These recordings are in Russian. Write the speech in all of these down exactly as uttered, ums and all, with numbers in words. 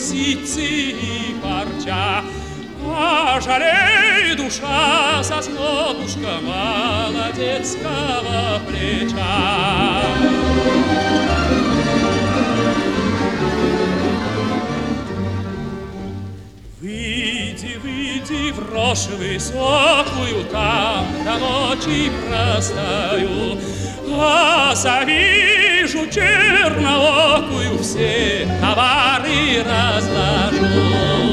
ситцы и парча. А жалей душа соснотушка молодецкого плеча. Выйди, выйди в рожь высокую, там до ночи простою, а завижу черноокую, все товары разложу.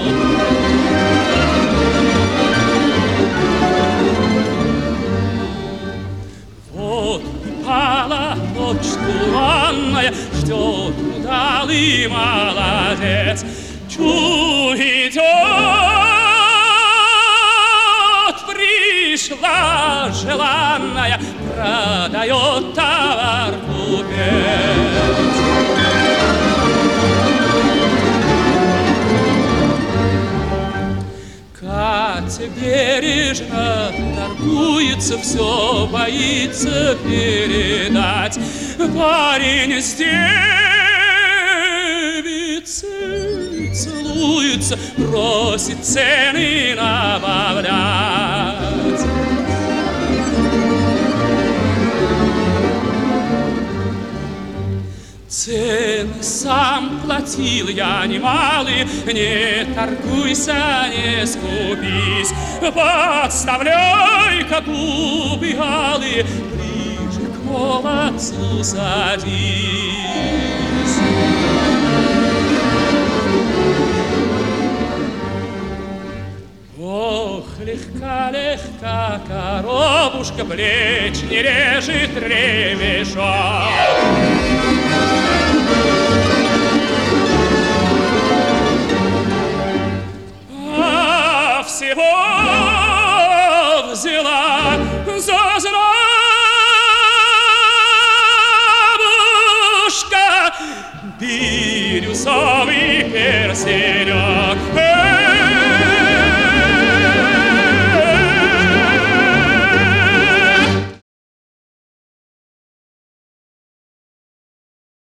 Вот упала ночь туманная, ждет удалый молодец. Чу идет, пришла желанная, продает товар купец. Катя бережно торгуется, все боится передать. Парень с девицей целуется, просит цены набавлять. Цены сам платил я немалые, не торгуйся, не скупись, подставляй, как губы алые, ближе к молодцу садись. Ох, легка-легка коробушка, плеч не режет ремешок. А всего взяла за зрабушка бирюзовый перстенек.